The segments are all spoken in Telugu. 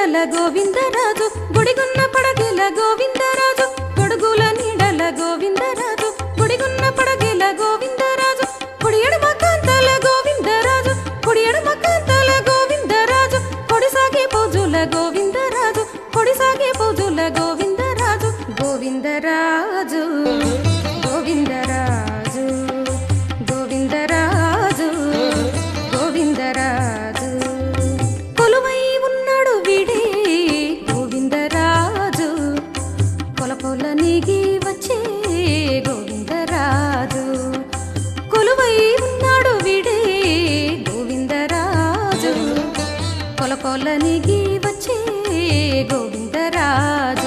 నీడల గోవిందరాజు గుడిగున్న పడగల గోవిందరాజు గొడుగుల నీడల గోవిందరాజు గుడిగున్న పడగల గోవిందరాజు కుడి ఎడమ కాంతల గోవిందరాజు కుడి ఎడమ కాంతల గోవిందరాజు కొడిసాగే పూజుల గోవిందరాజు కొడిసాగే పూజుల గోవిందరాజు గోవిందరాజు గోవిందరాజు గోవిందరాజు గోవిందరాజు కొలువై ఉన్నాడు వీడే గోవిందరాజు కొలపొల నీగి వచ్చే గోవిందరాజు కొలువై ఉన్నాడు వీడే గోవిందరాజు కొలపొల నీగి వచ్చే గోవిందరాజు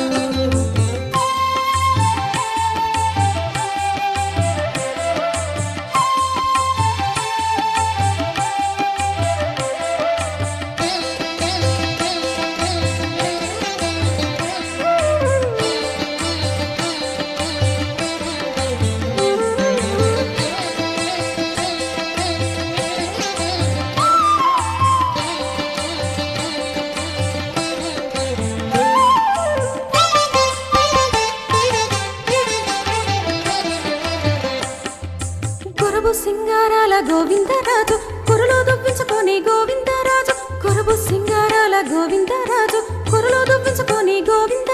కొరబు సింగారాల గోవిందరాజు కురులో దువ్వించుకొని గోవిందరాజు కొరబు సింగారాల గోవిందరాజు కురులో దువ్వించుకొని గోవింద